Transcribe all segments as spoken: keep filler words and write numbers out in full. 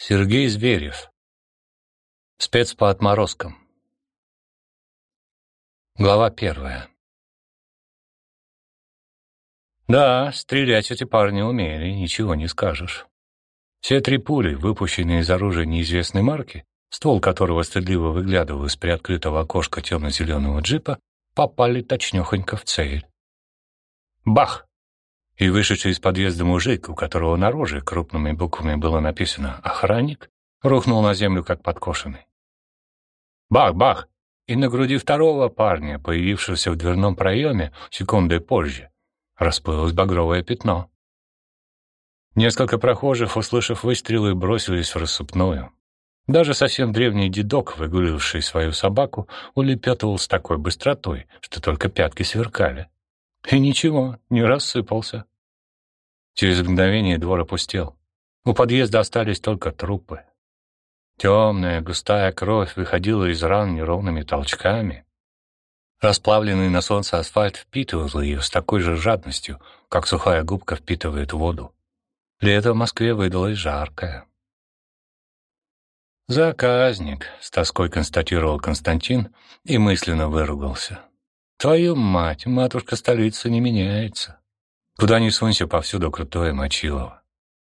Сергей Зверев. Спец по отморозкам. Глава первая. Да, стрелять эти парни умели, ничего не скажешь. Все три пули, выпущенные из оружия неизвестной марки, ствол которого стыдливо выглядывал из приоткрытого окошка темно-зеленого джипа, попали точнёхонько в цель. Бах! И вышедший из подъезда мужик, у которого на роже крупными буквами было написано «Охранник», рухнул на землю, как подкошенный. Бах-бах! И на груди второго парня, появившегося в дверном проеме секундой позже, расплылось багровое пятно. Несколько прохожих, услышав выстрелы, бросились в рассыпную. Даже совсем древний дедок, выгуливавший свою собаку, улепетывал с такой быстротой, что только пятки сверкали. И ничего, не рассыпался. Через мгновение двор опустел. У подъезда остались только трупы. Темная, густая кровь выходила из ран неровными толчками. Расплавленный на солнце асфальт впитывал ее с такой же жадностью, как сухая губка впитывает воду. Лето в Москве выдалось жаркое. «Заказник», — с тоской констатировал Константин и мысленно выругался. «Твою мать, матушка-столица не меняется. Куда ни сунься, повсюду крутое Мочилово».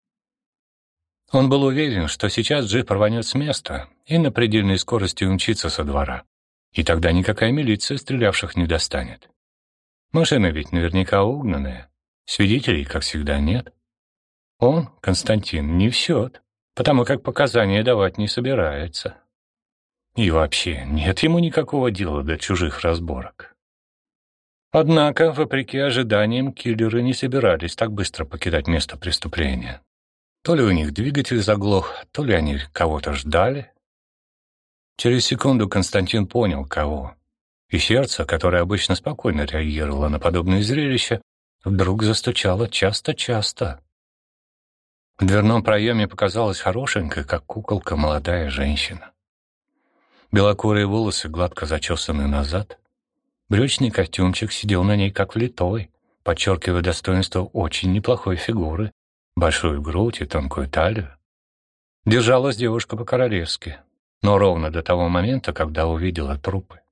Он был уверен, что сейчас джип рванет с места и на предельной скорости умчится со двора. И тогда никакая милиция стрелявших не достанет. Машина ведь наверняка угнанная, свидетелей, как всегда, нет. Он, Константин, не в счет, потому как показания давать не собирается. И вообще, нет ему никакого дела до чужих разборок. Однако, вопреки ожиданиям, киллеры не собирались так быстро покидать место преступления. То ли у них двигатель заглох, то ли они кого-то ждали. Через секунду Константин понял, кого. И сердце, которое обычно спокойно реагировало на подобные зрелища, вдруг застучало часто-часто. В дверном проеме показалась хорошенькая, как куколка, молодая женщина. Белокурые волосы гладко зачесаны назад. Брючный костюмчик сидел на ней как влитой, подчеркивая достоинство очень неплохой фигуры, большую грудь и тонкую талию. Держалась девушка по-королевски, но ровно до того момента, когда увидела трупы.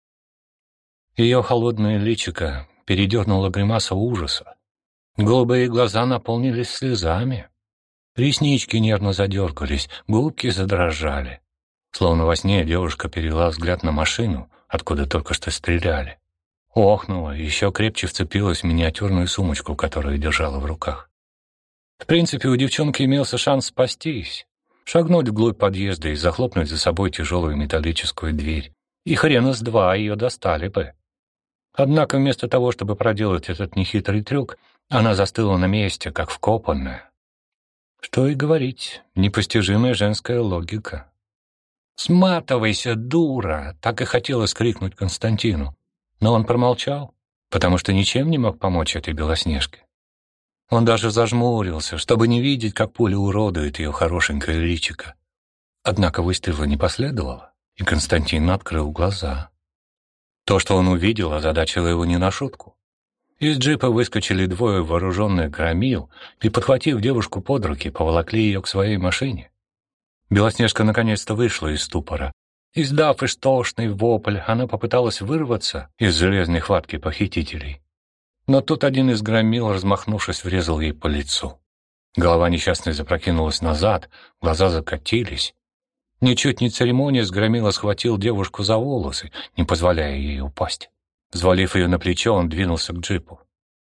Ее холодное личико передернуло гримаса ужаса. Голубые глаза наполнились слезами. Реснички нервно задергались, губки задрожали. Словно во сне девушка перевела взгляд на машину, откуда только что стреляли. Охнула и еще крепче вцепилась в миниатюрную сумочку, которую держала в руках. В принципе, у девчонки имелся шанс спастись, шагнуть вглубь подъезда и захлопнуть за собой тяжелую металлическую дверь. И хрена с два ее достали бы. Однако вместо того, чтобы проделать этот нехитрый трюк, она застыла на месте, как вкопанная. Что и говорить, непостижимая женская логика. «Сматывайся, дура!» — так и хотелось крикнуть Константину. Но он промолчал, потому что ничем не мог помочь этой Белоснежке. Он даже зажмурился, чтобы не видеть, как пуля уродует ее хорошенькое личико. Однако выстрела не последовало, и Константин открыл глаза. То, что он увидел, озадачило его не на шутку. Из джипа выскочили двое вооруженных громил и, подхватив девушку под руки, поволокли ее к своей машине. Белоснежка наконец-то вышла из ступора. Издав истошный вопль, она попыталась вырваться из железной хватки похитителей. Но тут один из громил, размахнувшись, врезал ей по лицу. Голова несчастной запрокинулась назад, глаза закатились. Ничуть не церемонясь, громила схватил девушку за волосы, не позволяя ей упасть. Взвалив ее на плечо, он двинулся к джипу.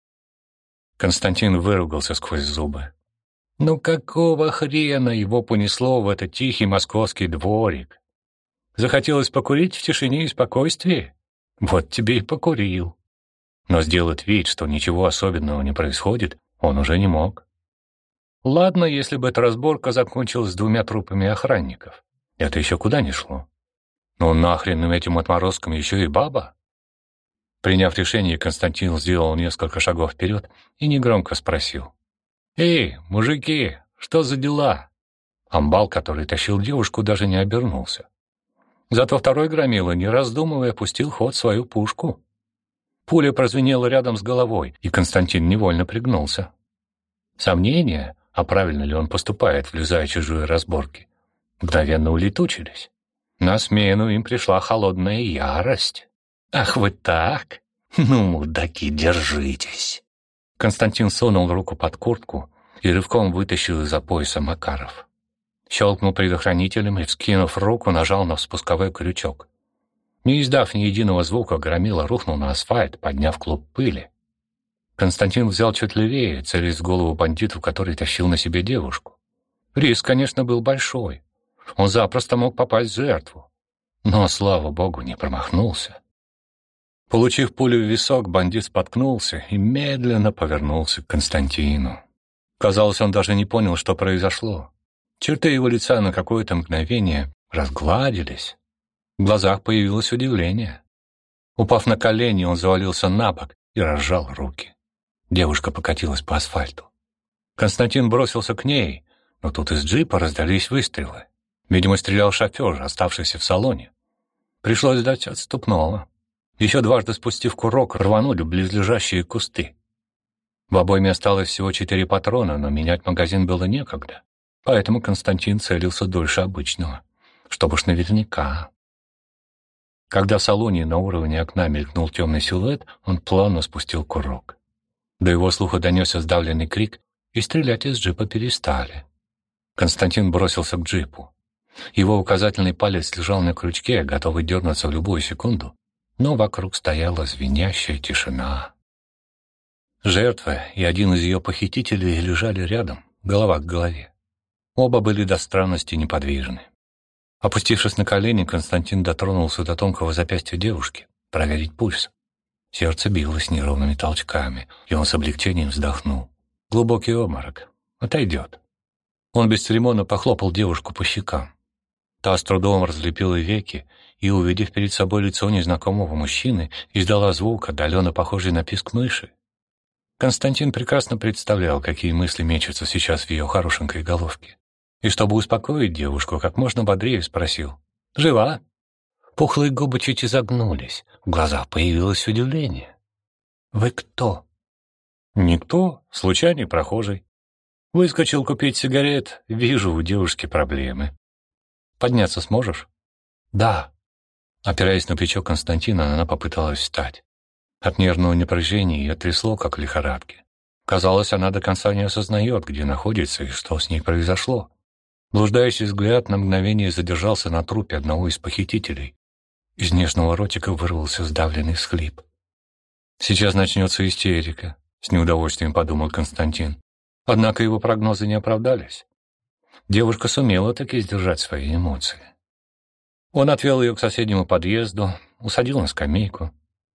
Константин выругался сквозь зубы. Ну какого хрена его понесло в этот тихий московский дворик? Захотелось покурить в тишине и спокойствии? Вот тебе и покурил. Но сделать вид, что ничего особенного не происходит, он уже не мог. Ладно, если бы эта разборка закончилась двумя трупами охранников. Это еще куда ни шло. Но нахрен этим отморозкам еще и баба? Приняв решение, Константин сделал несколько шагов вперед и негромко спросил. «Эй, мужики, что за дела?» Амбал, который тащил девушку, даже не обернулся. Зато второй громила, не раздумывая, пустил в ход свою пушку. Пуля прозвенела рядом с головой, и Константин невольно пригнулся. Сомнения, а правильно ли он поступает, влезая в чужие разборки, мгновенно улетучились. На смену им пришла холодная ярость. «Ах вы так? Ну, мудаки, держитесь!» Константин сунул руку под куртку и рывком вытащил из-за пояса Макаров. Щелкнул предохранителем и, вскинув руку, нажал на спусковой крючок. Не издав ни единого звука, громила рухнул на асфальт, подняв клуб пыли. Константин взял чуть левее, целясь в голову бандиту, который тащил на себе девушку. Риск, конечно, был большой. Он запросто мог попасть в жертву. Но, слава богу, не промахнулся. Получив пулю в висок, бандит споткнулся и медленно повернулся к Константину. Казалось, он даже не понял, что произошло. Черты его лица на какое-то мгновение разгладились. В глазах появилось удивление. Упав на колени, он завалился на бок и разжал руки. Девушка покатилась по асфальту. Константин бросился к ней, но тут из джипа раздались выстрелы. Видимо, стрелял шофер, оставшийся в салоне. Пришлось дать отступного. Еще дважды спустив курок, рванули в близлежащие кусты. В обойме осталось всего четыре патрона, но менять магазин было некогда, поэтому Константин целился дольше обычного, чтобы уж наверняка. Когда в салоне на уровне окна мелькнул темный силуэт, он плавно спустил курок. До его слуха донесся сдавленный крик, и стрелять из джипа перестали. Константин бросился к джипу. Его указательный палец лежал на крючке, готовый дернуться в любую секунду, но вокруг стояла звенящая тишина. Жертва и один из ее похитителей лежали рядом, голова к голове. Оба были до странности неподвижны. Опустившись на колени, Константин дотронулся до тонкого запястья девушки, проверить пульс. Сердце билось неровными толчками, и он с облегчением вздохнул. Глубокий обморок. Отойдет. Он бесцеремонно похлопал девушку по щекам. Та с трудом разлепила веки и, увидев перед собой лицо незнакомого мужчины, издала звук, отдаленно похожий на писк мыши. Константин прекрасно представлял, какие мысли мечутся сейчас в ее хорошенькой головке. И чтобы успокоить девушку, как можно бодрее спросил: «Жива?» Пухлые губы чуть изогнулись, в глазах появилось удивление. «Вы кто?» «Никто, случайный прохожий. Выскочил купить сигарет, вижу, у девушки проблемы. Подняться сможешь?» «Да». Опираясь на плечо Константина, она попыталась встать. От нервного напряжения ее трясло, как в лихорадке. Казалось, она до конца не осознает, где находится и что с ней произошло. Блуждающий взгляд на мгновение задержался на трупе одного из похитителей. Из нежного ротика вырвался сдавленный всхлип. «Сейчас начнется истерика», — с неудовольствием подумал Константин. Однако его прогнозы не оправдались. Девушка сумела таки сдержать свои эмоции. Он отвел ее к соседнему подъезду, усадил на скамейку.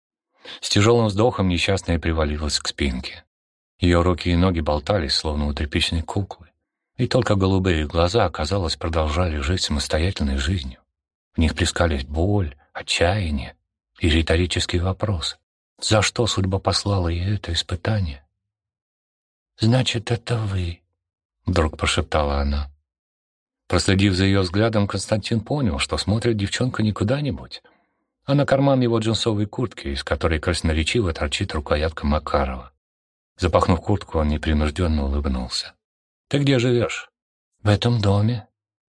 С тяжелым вздохом несчастная привалилась к спинке. Ее руки и ноги болтались, словно у тряпичной куклы, и только голубые глаза, казалось, продолжали жить самостоятельной жизнью. В них плескались боль, отчаяние и риторический вопрос: за что судьба послала ей это испытание? «Значит, это вы», — вдруг прошептала она. Проследив за ее взглядом, Константин понял, что смотрит девчонка не куда-нибудь, а на карман его джинсовой куртки, из которой красноречиво торчит рукоятка Макарова. Запахнув куртку, он непринужденно улыбнулся. «Ты где живешь?» «В этом доме.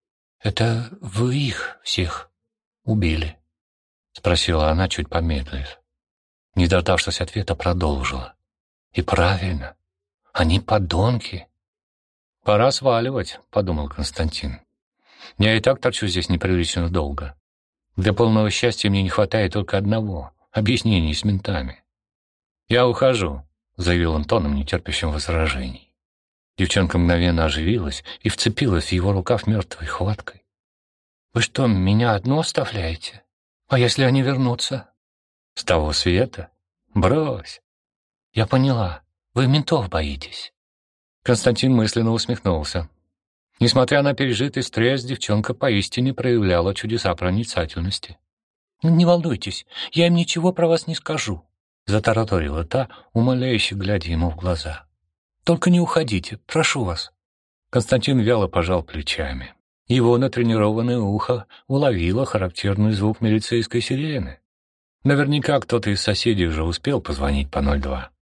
Это вы их всех убили?» — спросила она, чуть помедлив. Не дождавшись ответа, продолжила. «И правильно. Они подонки». «Пора сваливать», — подумал Константин. «Я и так торчу здесь неприлично долго. Для полного счастья мне не хватает только одного — объяснений с ментами». «Я ухожу», — заявил он тоном, нетерпящим возражений. Девчонка мгновенно оживилась и вцепилась в его рукав мертвой хваткой. «Вы что, меня одну оставляете? А если они вернутся?» «С того света? Брось!» «Я поняла. Вы ментов боитесь». Константин мысленно усмехнулся. Несмотря на пережитый стресс, девчонка поистине проявляла чудеса проницательности. «Не волнуйтесь, я им ничего про вас не скажу», — затараторила та, умоляюще глядя ему в глаза. «Только не уходите, прошу вас». Константин вяло пожал плечами. Его натренированное ухо уловило характерный звук милицейской сирены. Наверняка кто-то из соседей уже успел позвонить по ноль два.